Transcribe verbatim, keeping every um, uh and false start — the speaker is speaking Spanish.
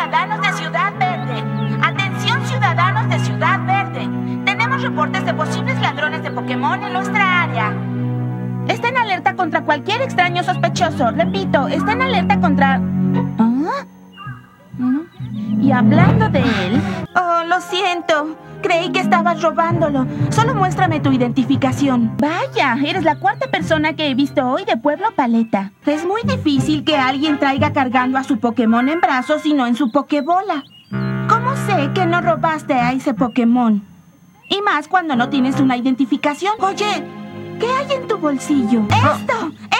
ciudadanos de Ciudad Verde. Atención, ciudadanos de Ciudad Verde. Tenemos reportes de posibles ladrones de Pokémon en nuestra área. Está en alerta contra cualquier extraño sospechoso. Repito, está en alerta contra... ¿Ah? ¿Mm? Y hablando de él... Oh, lo siento. Creí que estabas robándolo. Solo muéstrame tu identificación. Vaya, eres la cuarta persona que he visto hoy de Pueblo Paleta. Es muy difícil que alguien traiga cargando a su Pokémon en brazos y no en su Pokébola. ¿Cómo sé que no robaste a ese Pokémon? Y más cuando no tienes una identificación. Oye, ¿qué hay en tu bolsillo? ¡Esto!